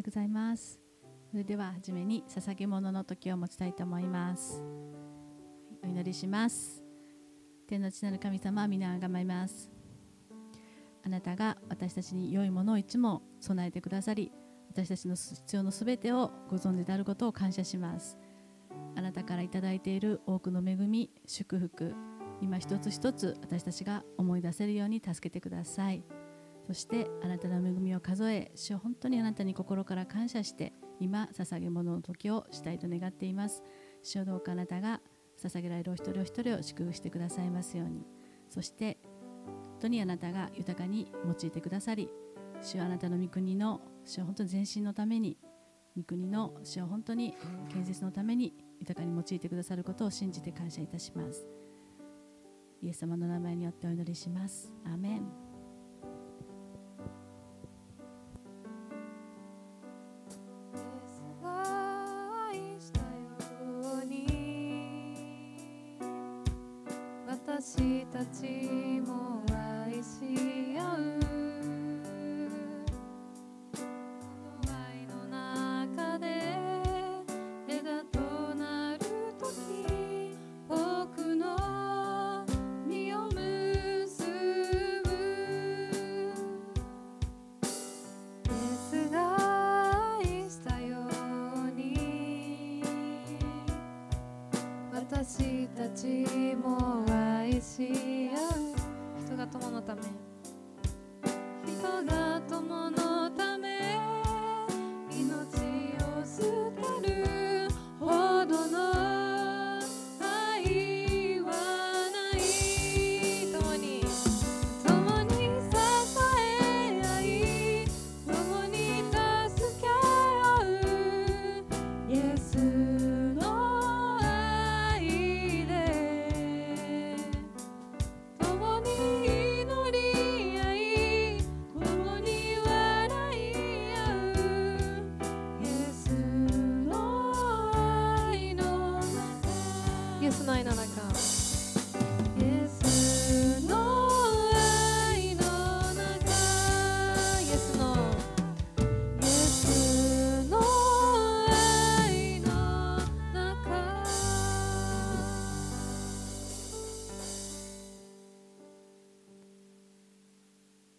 ございます。それでははじめに捧げ物の時を持ちたいと思います。お祈りします。天の父なる神様、皆をあがめます。あなたが私たちに良いものをいつも備えてくださり、私たちの必要のすべてをご存知であることを感謝します。あなたからいただいている多くの恵み、祝福、今一つ一つ私たちが思い出せるように助けてください。そしてあなたの恵みを数え、主を本当にあなたに心から感謝して今捧げ物の時をしたいと願っています。主をどうかあなたが捧げられるお一人お一人を祝福してくださいますように。そして本当にあなたが豊かに用いてくださり、主はあなたの御国の主を本当に前進のために、御国の主を本当に建設のために豊かに用いてくださることを信じて感謝いたします。イエス様の名前によってお祈りします。アーメン。 私たちも愛し合う愛の中で枝となるとき、僕の実を結ぶ。イエスが愛したように私たちも愛し合う。人が友のため、人が友のため命を捨てるほどの愛はない。共に支え合い、共に助け合うイエスの愛で、共に祈り合い、共に笑い合うイエスの愛の中、イエスの愛の中。